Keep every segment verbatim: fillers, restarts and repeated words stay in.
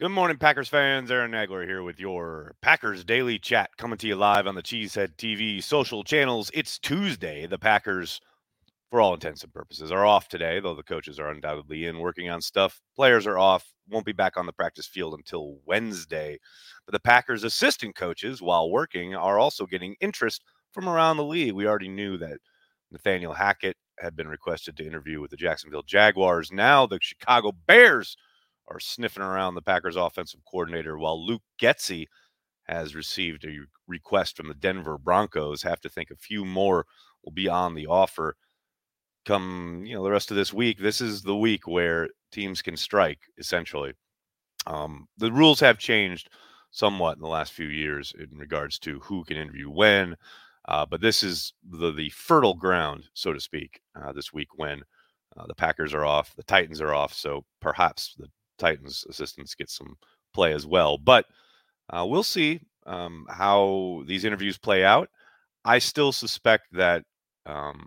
Good morning, Packers fans. Aaron Nagler here with your Packers Daily Chat, coming to you live on the Cheesehead T V social channels. It's Tuesday. The Packers, for all intents and purposes, are off today, though the coaches are undoubtedly in working on stuff. Players are off, won't be back on the practice field until Wednesday. But the Packers' assistant coaches, while working, are also getting interest from around the league. We already knew that Nathaniel Hackett had been requested to interview with the Jacksonville Jaguars. Now the Chicago Bears are sniffing around the Packers offensive coordinator, while Luke Getsy has received a request from the Denver Broncos. Have to think a few more will be on the offer come, you know, the rest of this week. This is the week where teams can strike, essentially. Um, the rules have changed somewhat in the last few years in regards to who can interview when, uh, but this is the, the fertile ground, so to speak, uh, this week when uh, the Packers are off, the Titans are off, so perhaps the Titans assistants get some play as well. But uh, we'll see um, how these interviews play out. I still suspect that um,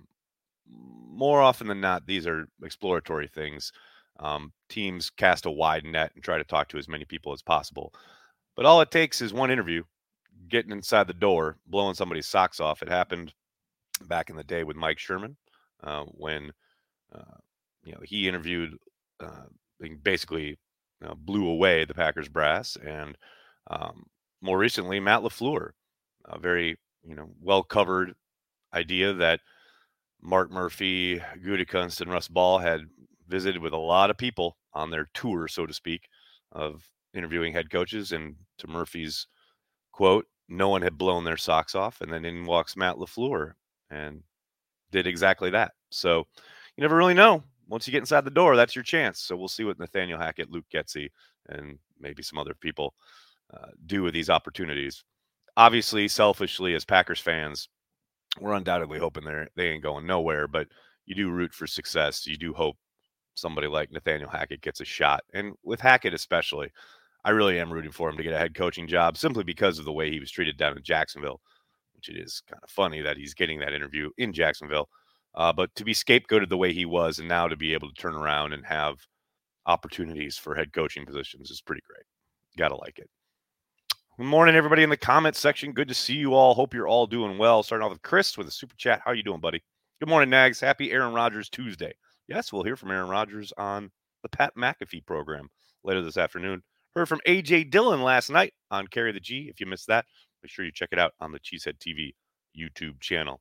more often than not, these are exploratory things. Um, teams cast a wide net and try to talk to as many people as possible. But all it takes is one interview, getting inside the door, blowing somebody's socks off. It happened back in the day with Mike Sherman uh, when uh, you know he interviewed, uh, basically uh, blew away the Packers brass, and um, more recently Matt LaFleur, a very you know well covered idea that Mark Murphy, Gutekunst, and Russ Ball had visited with a lot of people on their tour, so to speak, of interviewing head coaches. And to Murphy's quote, no one had blown their socks off. And then in walks Matt LaFleur and did exactly that. So you never really know. Once you get inside the door, that's your chance. So we'll see what Nathaniel Hackett, Luke Getsy, and maybe some other people uh, do with these opportunities. Obviously, selfishly, as Packers fans, we're undoubtedly hoping they're they ain't going nowhere, but you do root for success. You do hope somebody like Nathaniel Hackett gets a shot. And with Hackett especially, I really am rooting for him to get a head coaching job simply because of the way he was treated down in Jacksonville, which it is kind of funny that he's getting that interview in Jacksonville. Uh, but to be scapegoated the way he was and now to be able to turn around and have opportunities for head coaching positions is pretty great. Got to like it. Good morning, everybody in the comments section. Good to see you all. Hope you're all doing well. Starting off with Chris with a super chat. How you doing, buddy? Good morning, Nags. Happy Aaron Rodgers Tuesday. Yes, we'll hear from Aaron Rodgers on the Pat McAfee program later this afternoon. Heard from A J Dillon last night on Carry the G. If you missed that, make sure you check it out on the Cheesehead T V YouTube channel.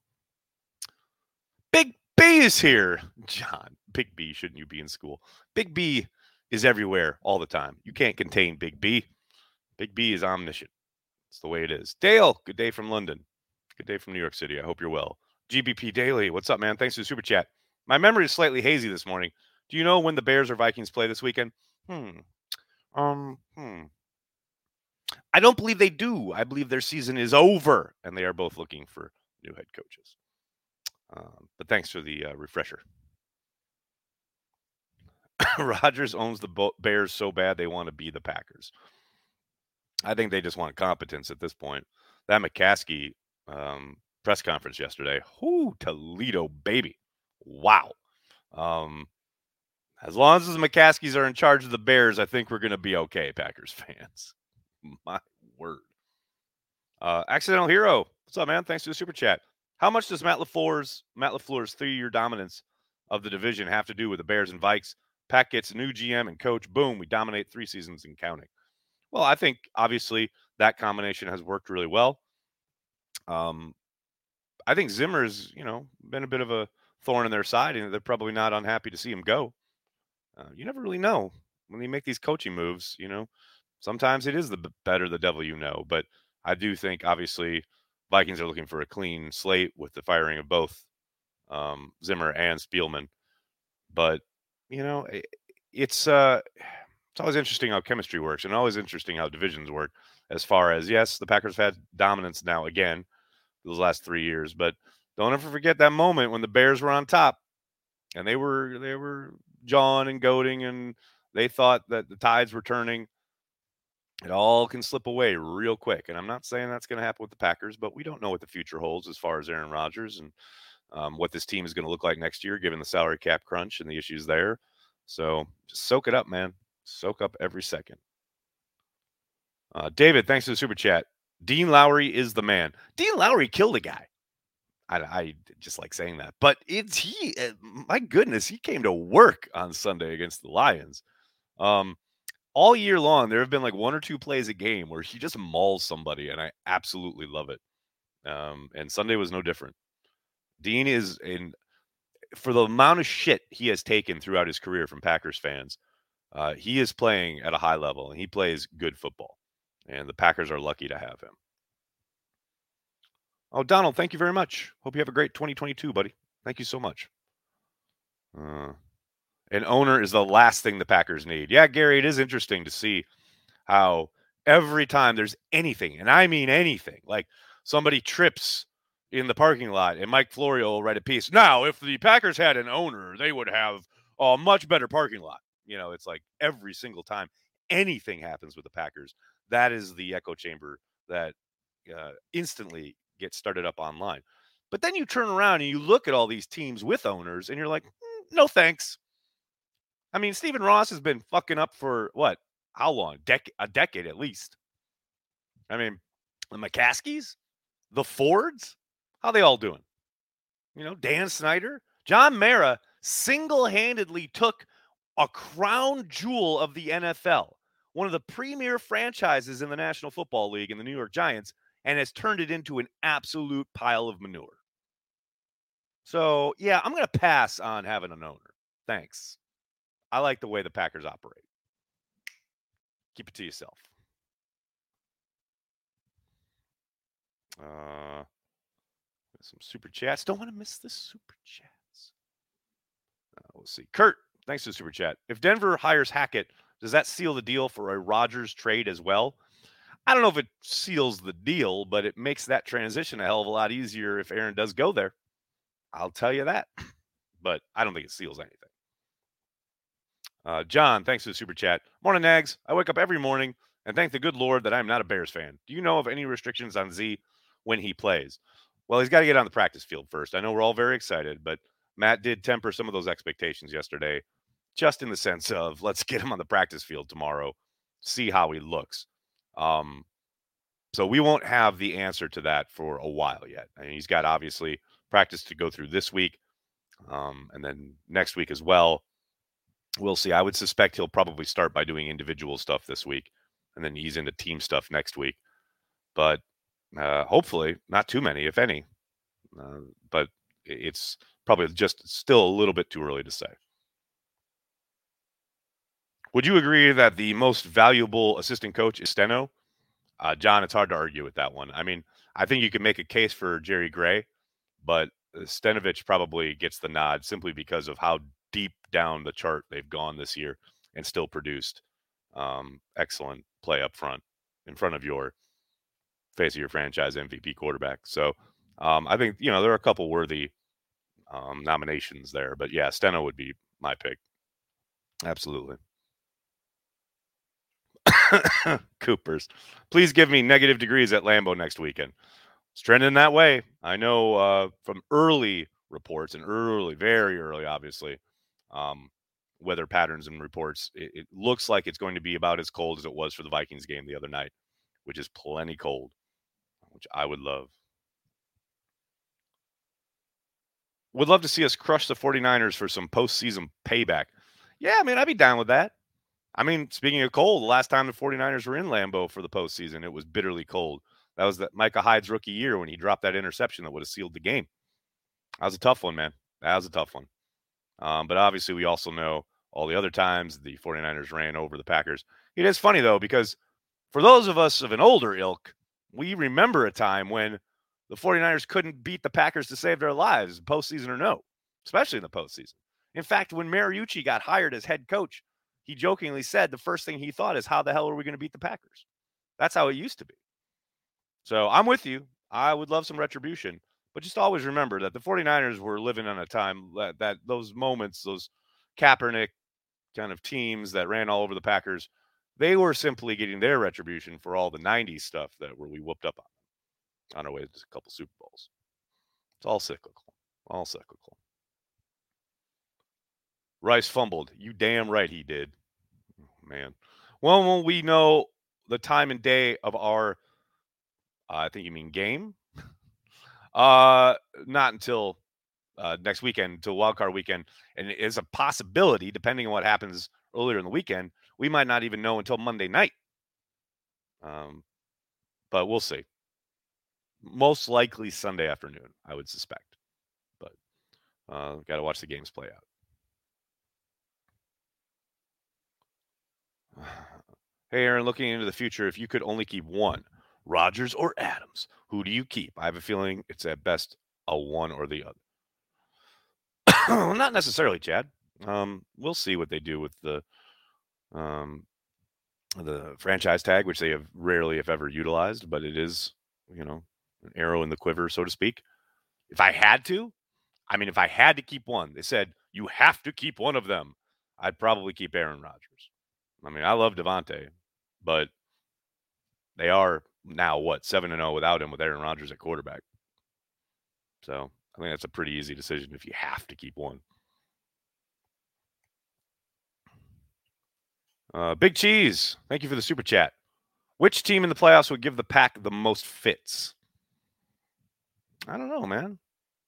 Big B is here. John, Big B, shouldn't you be in school? Big B is everywhere all the time. You can't contain Big B. Big B is omniscient. It's the way it is. Dale, good day from London. Good day from New York City. I hope you're well. G B P Daily, what's up, man? Thanks for the super chat. My memory is slightly hazy this morning. Do you know when the Bears or Vikings play this weekend? Hmm. Um, hmm. I don't believe they do. I believe their season is over, and they are both looking for new head coaches. Um, but thanks for the uh, refresher. Rodgers owns the Bears so bad they want to be the Packers. I think they just want competence at this point. That McCaskey um, press conference yesterday, whoo, Toledo, baby. Wow. Um, as long as the McCaskies are in charge of the Bears, I think we're going to be okay, Packers fans. My word. Uh, Accidental Hero, what's up, man? Thanks for the super chat. How much does Matt LaFleur's, Matt LaFleur's three-year dominance of the division have to do with the Bears and Vikes? Pack gets a new G M and coach. Boom, we dominate three seasons and counting. Well, I think obviously that combination has worked really well. Um, I think Zimmer's, you know, been a bit of a thorn in their side, and they're probably not unhappy to see him go. Uh, you never really know when you make these coaching moves. You know, sometimes it is the better the devil you know. But I do think obviously Vikings are looking for a clean slate with the firing of both um, Zimmer and Spielman. But you know, it, it's uh, it's always interesting how chemistry works, and always interesting how divisions work. As far as, yes, the Packers have had dominance now again those last three years, but don't ever forget that moment when the Bears were on top and they were they were jawing and goading, and they thought that the tides were turning. It all can slip away real quick, and I'm not saying that's going to happen with the Packers, but we don't know what the future holds as far as Aaron Rodgers and um, what this team is going to look like next year, given the salary cap crunch and the issues there. So just soak it up, man. Soak up every second. Uh, David, thanks for the super chat. Dean Lowry is the man. Dean Lowry killed a guy. I, I just like saying that, but it's he. Uh, my goodness, he came to work on Sunday against the Lions. Um, all year long, there have been like one or two plays a game where he just mauls somebody, and I absolutely love it. Um, and Sunday was no different. Dean is in for the amount of shit he has taken throughout his career from Packers fans. Uh, he is playing at a high level, and he plays good football. And the Packers are lucky to have him. Oh, Donald, thank you very much. Hope you have a great twenty twenty-two, buddy. Thank you so much. Uh, an owner is the last thing the Packers need. Yeah, Gary, it is interesting to see how every time there's anything, and I mean anything, like somebody trips in the parking lot and Mike Florio will write a piece. Now, if the Packers had an owner, they would have a much better parking lot. You know, it's like every single time anything happens with the Packers, that is the echo chamber that uh, instantly gets started up online. But then you turn around and you look at all these teams with owners and you're like, mm, no thanks. I mean, Stephen Ross has been fucking up for what? How long? Dec- a decade at least. I mean, the McCaskies, the Fords, how they all doing? You know, Dan Snyder, John Mara single-handedly took a crown jewel of the N F L, one of the premier franchises in the National Football League in the New York Giants, and has turned it into an absolute pile of manure. So, yeah, I'm going to pass on having an owner. Thanks. I like the way the Packers operate. Keep it to yourself. Uh, some super chats. Don't want to miss the super chats. Uh, we'll see. Kurt, thanks for the super chat. If Denver hires Hackett, does that seal the deal for a Rodgers trade as well? I don't know if it seals the deal, but it makes that transition a hell of a lot easier if Aaron does go there. I'll tell you that. But I don't think it seals anything. Uh, John, thanks for the super chat. Morning, Nags. I wake up every morning and thank the good Lord that I'm not a Bears fan. Do you know of any restrictions on Z when he plays? Well, he's got to get on the practice field first. I know we're all very excited, but Matt did temper some of those expectations yesterday, just in the sense of let's get him on the practice field tomorrow, see how he looks. Um, so we won't have the answer to that for a while yet. I mean, he's got obviously practice to go through this week, um, and then next week as well. We'll see. I would suspect he'll probably start by doing individual stuff this week and then ease into team stuff next week. But uh, hopefully not too many, if any. Uh, but it's probably just still a little bit too early to say. Would you agree that the most valuable assistant coach is Steno? Uh, John, it's hard to argue with that one. I mean, I think you can make a case for Jerry Gray, but Stenovich probably gets the nod simply because of how deep down the chart they've gone this year and still produced um, excellent play up front in front of your face of your franchise M V P quarterback. So um, I think, you know, there are a couple worthy um, nominations there, but yeah, Steno would be my pick. Absolutely. Coopers, please give me negative degrees at Lambeau next weekend. It's trending that way. I know uh, from early reports and early, very early, obviously, um, weather patterns and reports, it, it looks like it's going to be about as cold as it was for the Vikings game the other night, which is plenty cold, which I would love. Would love to see us crush the 49ers for some postseason payback. Yeah, I mean, I'd be down with that. I mean, speaking of cold, the last time the 49ers were in Lambeau for the postseason, it was bitterly cold. That was that Micah Hyde's rookie year when he dropped that interception that would have sealed the game. That was a tough one, man. That was a tough one. Um, but obviously, we also know all the other times the 49ers ran over the Packers. It is funny, though, because for those of us of an older ilk, we remember a time when the 49ers couldn't beat the Packers to save their lives, postseason or no, especially in the postseason. In fact, when Mariucci got hired as head coach, he jokingly said the first thing he thought is, how the hell are we going to beat the Packers? That's how it used to be. So I'm with you. I would love some retribution, but just always remember that the 49ers were living on a time that, that those moments, those Kaepernick kind of teams that ran all over the Packers, they were simply getting their retribution for all the nineties stuff that were we whooped up on on our way to a couple Super Bowls. It's all cyclical. All cyclical. Rice fumbled. You damn right he did. Oh, man. Well, when we know the time and day of our, uh, I think you mean game, uh, not until uh, next weekend, until wildcard weekend, and it is a possibility, depending on what happens earlier in the weekend, we might not even know until Monday night. Um, but we'll see. Most likely Sunday afternoon, I would suspect. But uh, got to watch the games play out. Hey, Aaron, looking into the future, if you could only keep one, Rodgers or Adams, who do you keep? I have a feeling it's at best a one or the other. Not necessarily, Chad. Um, we'll see what they do with the um, the franchise tag, which they have rarely, if ever, utilized, but it is, you know, an arrow in the quiver, so to speak. If I had to, I mean, if I had to keep one, they said you have to keep one of them, I'd probably keep Aaron Rodgers. I mean, I love Devontae, but they are now, what, seven and oh without him with Aaron Rodgers at quarterback. So I think that's a pretty easy decision if you have to keep one. Uh, Big Cheese, thank you for the super chat. Which team in the playoffs would give the Pack the most fits? I don't know, man.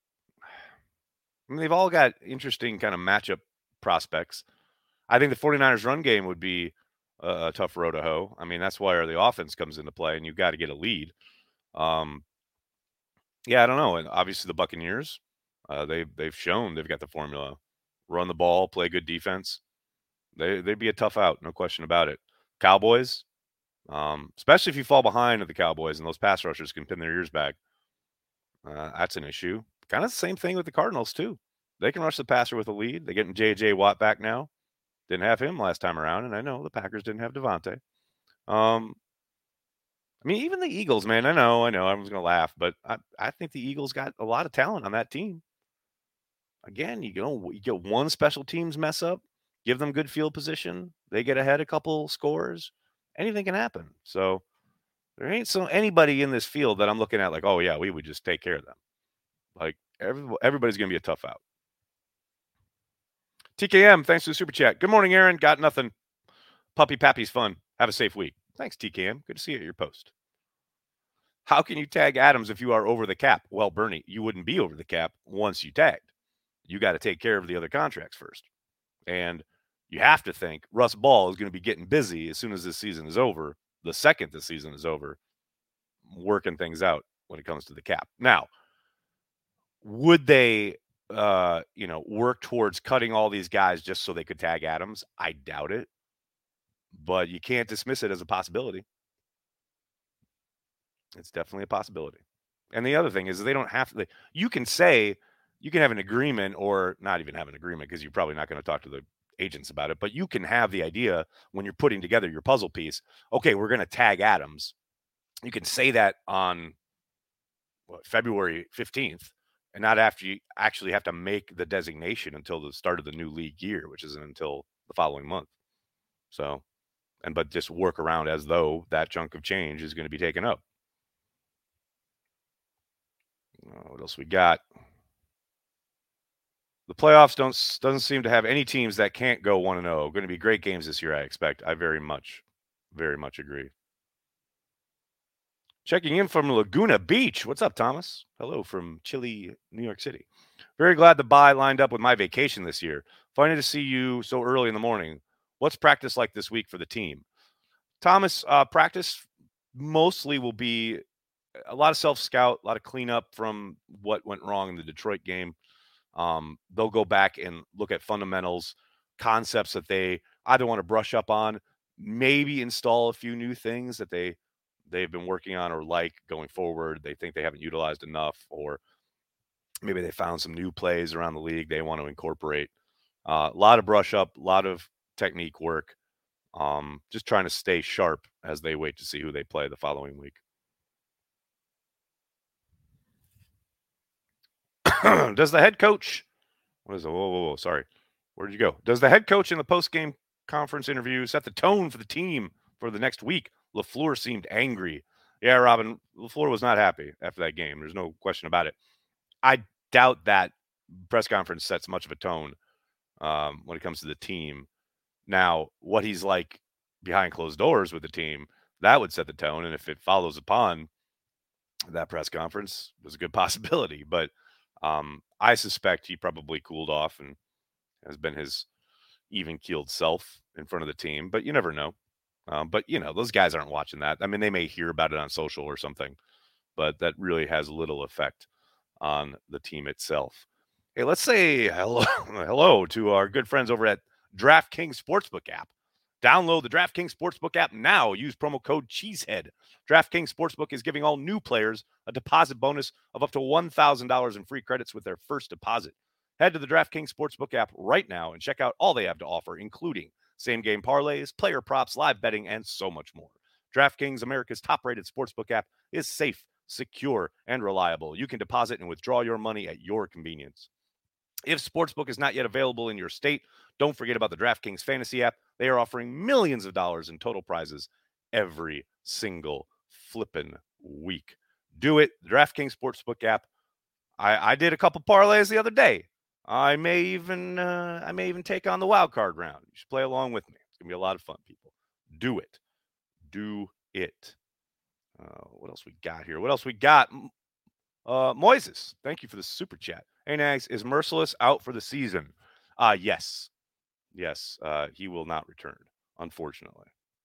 I mean, they've all got interesting kind of matchup prospects. I think the 49ers run game would be a, a tough row to hoe. I mean, that's where the offense comes into play, and you've got to get a lead. Um, yeah, I don't know. And obviously the Buccaneers, uh, they, they've shown they've got the formula. Run the ball, play good defense. They, they'd be a tough out, no question about it. Cowboys, um, especially if you fall behind at the Cowboys and those pass rushers can pin their ears back, uh, that's an issue. Kind of the same thing with the Cardinals, too. They can rush the passer with a lead. They're getting J J Watt back now. Didn't have him last time around, and I know the Packers didn't have Devontae. Um, I mean, even the Eagles, man, I know, I know, everyone's going to laugh, but I, I think the Eagles got a lot of talent on that team. Again, you go, you get one special teams mess up, give them good field position, they get ahead a couple scores, anything can happen. So there ain't so anybody in this field that I'm looking at like, oh yeah, we would just take care of them. Like every, everybody's going to be a tough out. T K M, thanks for the super chat. Good morning, Aaron. Got nothing. Puppy Pappy's fun. Have a safe week. Thanks, T K M. Good to see you at your post. How can you tag Adams if you are over the cap? Well, Bernie, you wouldn't be over the cap once you tagged. You got to take care of the other contracts first. And you have to think Russ Ball is going to be getting busy as soon as this season is over, the second this season is over, working things out when it comes to the cap. Now, would they, uh, you know, work towards cutting all these guys just so they could tag Adams? I doubt it. But you can't dismiss it as a possibility. It's definitely a possibility. And the other thing is they don't have to, you can say, you can have an agreement or not even have an agreement because you're probably not going to talk to the agents about it, but you can have the idea when you're putting together your puzzle piece, okay, we're going to tag Adams. You can say that on what, February fifteenth and not after you actually have to make the designation until the start of the new league year, which isn't until the following month. So, and but just work around as though that chunk of change is going to be taken up. Uh, what else we got? The playoffs don't doesn't seem to have any teams that can't go one and zero. Going to be great games this year, I expect. I very much, very much agree. Checking in from Laguna Beach. What's up, Thomas? Hello from chilly New York City. Very glad the bye lined up with my vacation this year. Funny to see you so early in the morning. What's practice like this week for the team? Thomas, uh, practice mostly will be a lot of self-scout, a lot of cleanup from what went wrong in the Detroit game. Um, they'll go back and look at fundamentals, concepts that they either want to brush up on, maybe install a few new things that they, they've been working on or like going forward. They think they haven't utilized enough, or maybe they found some new plays around the league they want to incorporate. Uh, a lot of brush up, a lot of technique work. Um, just trying to stay sharp as they wait to see who they play the following week. Does the head coach, what is it? Whoa, whoa, whoa, sorry. Where did you go? Does the head coach in the post-game conference interview set the tone for the team for the next week? LaFleur seemed angry. Yeah, Robin, LaFleur was not happy after that game. There's no question about it. I doubt that press conference sets much of a tone um, when it comes to the team. Now, what he's like behind closed doors with the team, that would set the tone. And if it follows upon that press conference, there's a good possibility. But um, I suspect he probably cooled off and has been his even keeled self in front of the team. But you never know. Um, but you know, those guys aren't watching that. I mean, they may hear about it on social or something, but that really has little effect on the team itself. Hey, let's say hello, hello to our good friends over at DraftKings Sportsbook app. Download the DraftKings Sportsbook app now. Use promo code Cheesehead. DraftKings Sportsbook is giving all new players a deposit bonus of up to one thousand dollars in free credits with their first deposit. Head to the DraftKings Sportsbook app right now and check out all they have to offer, including same-game parlays, player props, live betting, and so much more. DraftKings, America's top-rated sportsbook app, is safe, secure, and reliable. You can deposit and withdraw your money at your convenience. If Sportsbook is not yet available in your state, don't forget about the DraftKings Fantasy app. They are offering millions of dollars in total prizes every single flippin' week. Do it. The DraftKings Sportsbook app. I, I did a couple parlays the other day. I may even uh, I may even take on the wild card round. You should play along with me. It's gonna be a lot of fun, people. Do it. Do it. Uh, what else we got here? What else we got? Uh, Moises, thank you for the super chat. Hey, Nags, is Merciless out for the season? Uh, yes. Yes, uh, he will not return, unfortunately.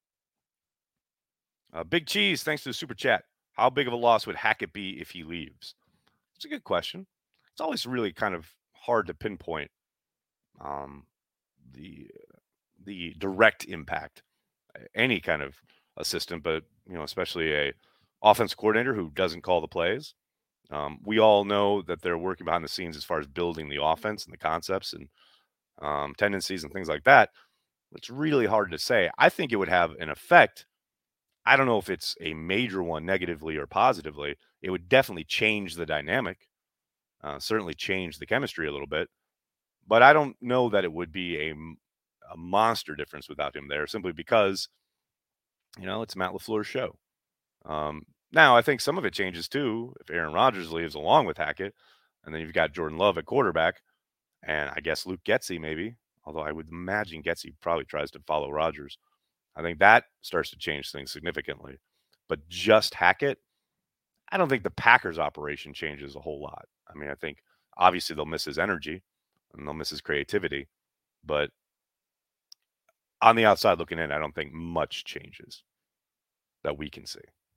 Uh, Big Cheese, thanks for the super chat. How big of a loss would Hackett be if he leaves? It's a good question. It's always really kind of hard to pinpoint um, the the direct impact. Any kind of assistant, but you know, especially a offense coordinator who doesn't call the plays. Um, we all know that they're working behind the scenes as far as building the offense and the concepts and um, tendencies and things like that. It's really hard to say. I think it would have an effect. I don't know if it's a major one negatively or positively. It would definitely change the dynamic, uh, certainly change the chemistry a little bit. But I don't know that it would be a, a monster difference without him there, simply because, you know, it's Matt LaFleur's show. Um, now, I think some of it changes too if Aaron Rodgers leaves along with Hackett, and then you've got Jordan Love at quarterback, and I guess Luke Getsy maybe, although I would imagine Getsy probably tries to follow Rodgers. I think that starts to change things significantly. But just Hackett, I don't think the Packers operation changes a whole lot. I mean, I think obviously they'll miss his energy and they'll miss his creativity, but on the outside looking in, I don't think much changes that we can see.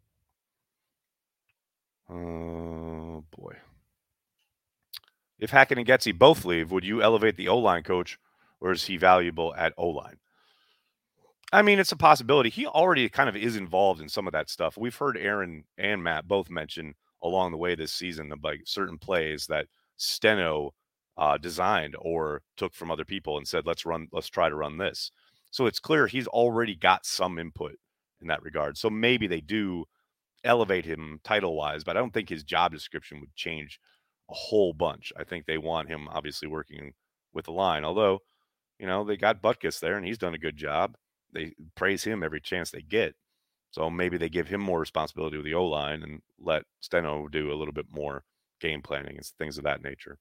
Oh, boy. If Hackett and Getsy both leave, would you elevate the O-line coach, or is he valuable at O-line? I mean, it's a possibility. He already kind of is involved in some of that stuff. We've heard Aaron and Matt both mention along the way this season of like certain plays that Steno uh, designed or took from other people and said, let's run, let's try to run this. So it's clear he's already got some input in that regard. So maybe they do elevate him title wise, but I don't think his job description would change a whole bunch. I think they want him obviously working with the line, although, you know, they got Butkus there and he's done a good job. They praise him every chance they get. So maybe they give him more responsibility with the O-line and let Steno do a little bit more game planning and things of that nature.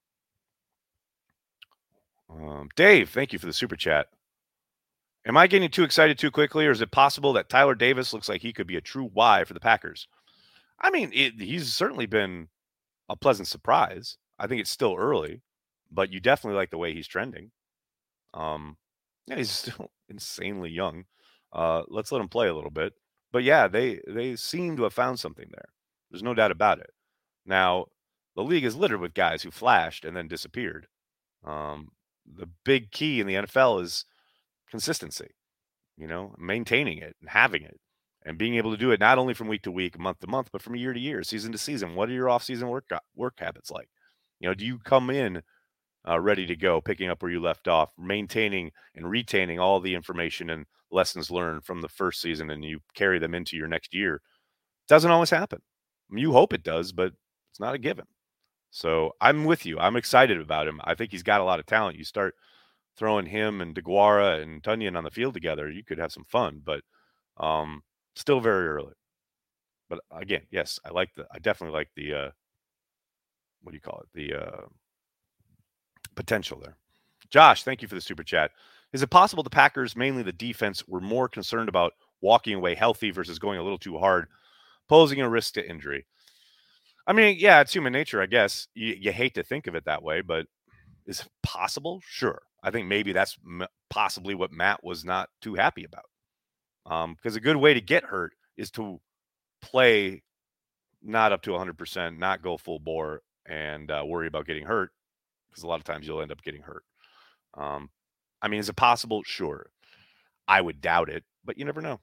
Um, Dave, thank you for the super chat. Am I getting too excited too quickly, or is it possible that Tyler Davis looks like he could be a true Y for the Packers? I mean, it, he's certainly been a pleasant surprise. I think it's still early, but you definitely like the way he's trending. Um, yeah, he's still insanely young. Uh, let's let him play a little bit. But yeah, they they seem to have found something there. There's no doubt about it. Now, the league is littered with guys who flashed and then disappeared. Um, the big key in the N F L is consistency, you know, maintaining it and having it and being able to do it not only from week to week, month to month, but from year to year, season to season. What are your off-season work work habits like? You know, do you come in uh, ready to go, picking up where you left off, maintaining and retaining all the information and lessons learned from the first season, and you carry them into your next year? It doesn't always happen. I mean, you hope it does, but it's not a given. So I'm with you. I'm excited about him. I think he's got a lot of talent. You start throwing him and DeGuara and Tunyon on the field together, you could have some fun, but um, still very early. But again, yes, I like the, I definitely like the, uh, what do you call it? The uh, potential there. Josh, thank you for the super chat. Is it possible the Packers, mainly the defense, were more concerned about walking away healthy versus going a little too hard, posing a risk to injury. I mean, yeah, it's human nature, I guess. You, you hate to think of it that way, but is it possible? Sure. I think maybe that's m- possibly what Matt was not too happy about. Um, because a good way to get hurt is to play not up to one hundred percent, not go full bore, and uh, worry about getting hurt, because a lot of times you'll end up getting hurt. Um, I mean, is it possible? Sure. I would doubt it, but you never know.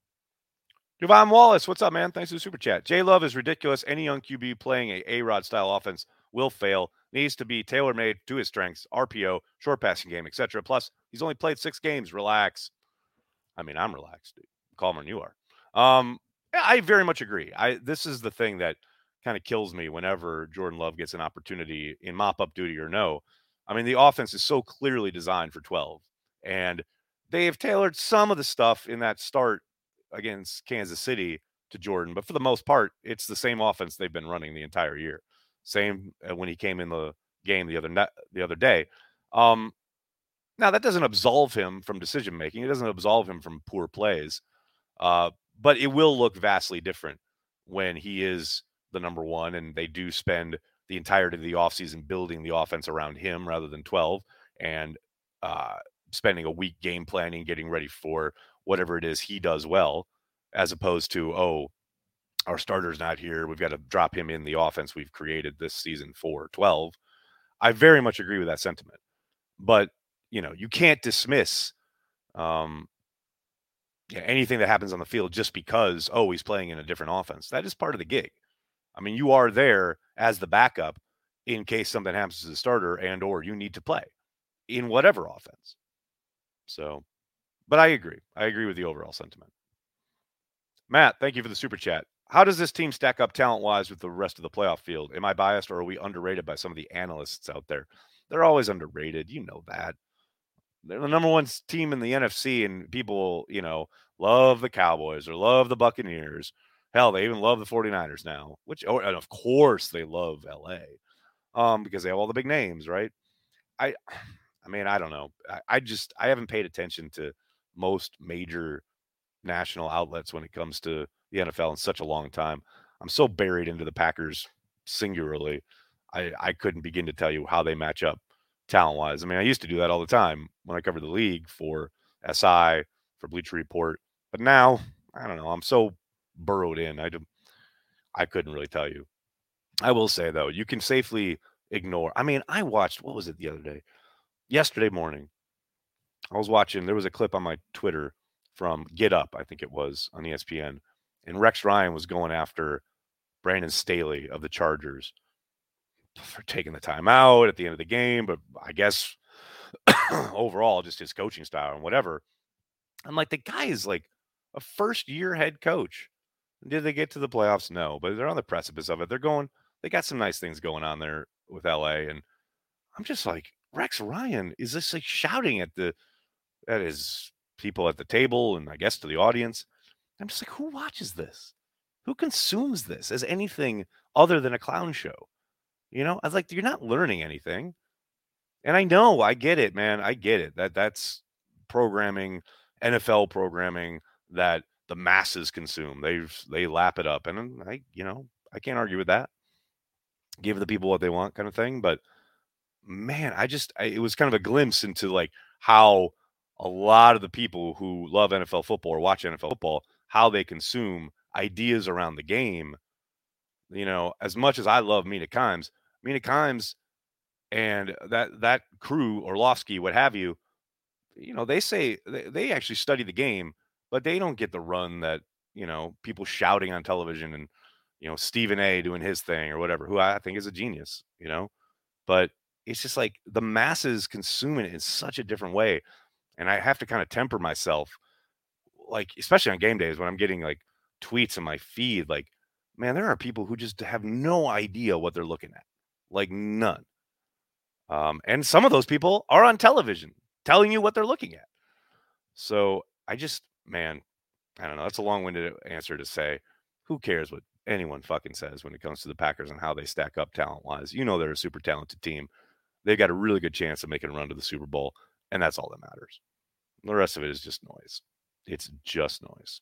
Javon Wallace, what's up, man? Thanks for the super chat. J Love is ridiculous. Any young Q B playing a A-Rod style offense will fail. Needs to be tailor-made to his strengths, R P O, short passing game, et cetera. Plus, he's only played six games. Relax. I mean, I'm relaxed, dude. Calmer than you are. Um, I very much agree. I this is the thing that kind of kills me whenever Jordan Love gets an opportunity in mop-up duty or no. I mean, the offense is so clearly designed for twelve, and they have tailored some of the stuff in that start against Kansas City to Jordan, but for the most part, it's the same offense they've been running the entire year. Same uh, when he came in the game the other ne- the other day. Um, now that doesn't absolve him from decision making. It doesn't absolve him from poor plays, uh, but it will look vastly different when he is the number one and they do spend the entirety of the offseason building the offense around him rather than twelve and uh, spending a week game planning, getting ready for whatever it is he does well, as opposed to, oh, our starter's not here. We've got to drop him in the offense we've created this season for twelve. I very much agree with that sentiment. But, you know, you can't dismiss um, yeah, anything that happens on the field just because, oh, he's playing in a different offense. That is part of the gig. I mean, you are there as the backup in case something happens to the starter and or you need to play in whatever offense. So, but I agree. I agree with the overall sentiment. Matt, thank you for the super chat. How does this team stack up talent-wise with the rest of the playoff field? Am I biased or are we underrated by some of the analysts out there? They're always underrated. You know that. They're the number one team in the N F C, and people, you know, love the Cowboys or love the Buccaneers. Hell, they even love the 49ers now, which, oh, and of course, they love L A um, because they have all the big names, right? I, I mean, I don't know. I, I just, I haven't paid attention to most major national outlets when it comes to the N F L in such a long time. I'm so buried into the Packers singularly. I, I couldn't begin to tell you how they match up talent wise. I mean, I used to do that all the time when I covered the league for S I, for Bleacher Report. But now, I don't know. I'm so burrowed in. I, do, I couldn't really tell you. I will say, though, you can safely ignore. I mean, I watched, what was it the other day? Yesterday morning, I was watching, there was a clip on my Twitter from Get Up, I think it was, on E S P N. And Rex Ryan was going after Brandon Staley of the Chargers for taking the time out at the end of the game, but I guess overall just his coaching style and whatever. I'm like, the guy is like a first year head coach. Did they get to the playoffs? No, but they're on the precipice of it. They're going, they got some nice things going on there with L A. And I'm just like, Rex Ryan is just like shouting at the, at his people at the table and I guess to the audience. I'm just like, who watches this? Who consumes this as anything other than a clown show? You know, I was like, you're not learning anything. And I know, I get it, man. I get it. That that's programming, N F L programming that the masses consume. They they lap it up, and I, you know, I can't argue with that. Give the people what they want, kind of thing. But man, I just I, it was kind of a glimpse into like how a lot of the people who love N F L football or watch N F L football, how they consume ideas around the game. You know, as much as I love Mina Kimes, Mina Kimes and that that crew, Orlovsky, what have you, you know, they say they, they actually study the game, but they don't get the run that, you know, people shouting on television and, you know, Stephen A doing his thing or whatever, who I think is a genius, you know, but it's just like the masses consuming it in such a different way. And I have to kind of temper myself, like, especially on game days when I'm getting like tweets in my feed, like, man, there are people who just have no idea what they're looking at, like none. Um, and some of those people are on television telling you what they're looking at. So I just, man, I don't know. That's a long-winded answer to say, who cares what anyone fucking says when it comes to the Packers and how they stack up talent-wise. You know they're a super talented team. They've got a really good chance of making a run to the Super Bowl, and that's all that matters. The rest of it is just noise. It's just noise.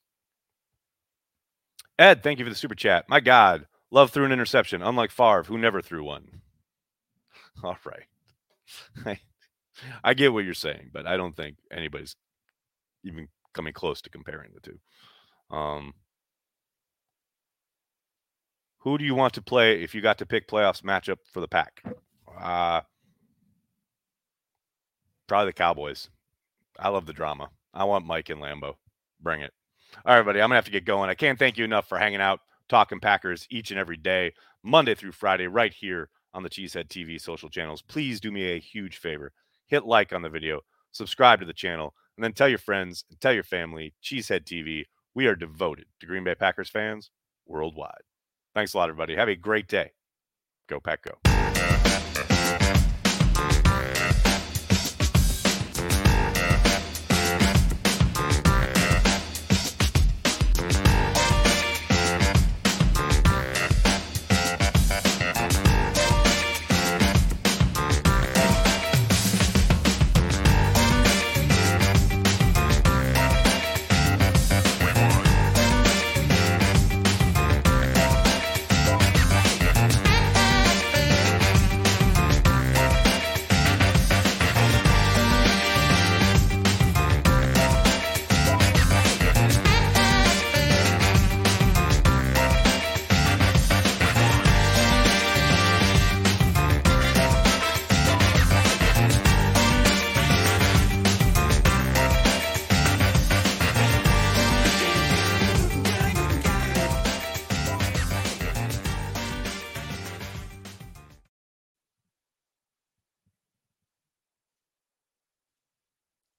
Ed, thank you for the super chat. My God, Love threw an interception, unlike Favre, who never threw one. All right. I get what you're saying, but I don't think anybody's even coming close to comparing the two. Um, who do you want to play if you got to pick playoffs matchup for the Pack? Uh, probably the Cowboys. I love the drama. I want Mike and Lambeau. Bring it. All right, everybody, I'm going to have to get going. I can't thank you enough for hanging out, talking Packers each and every day, Monday through Friday, right here on the Cheesehead T V social channels. Please do me a huge favor. Hit like on the video, subscribe to the channel, and then tell your friends and tell your family, Cheesehead T V, we are devoted to Green Bay Packers fans worldwide. Thanks a lot, everybody. Have a great day. Go Pack Go.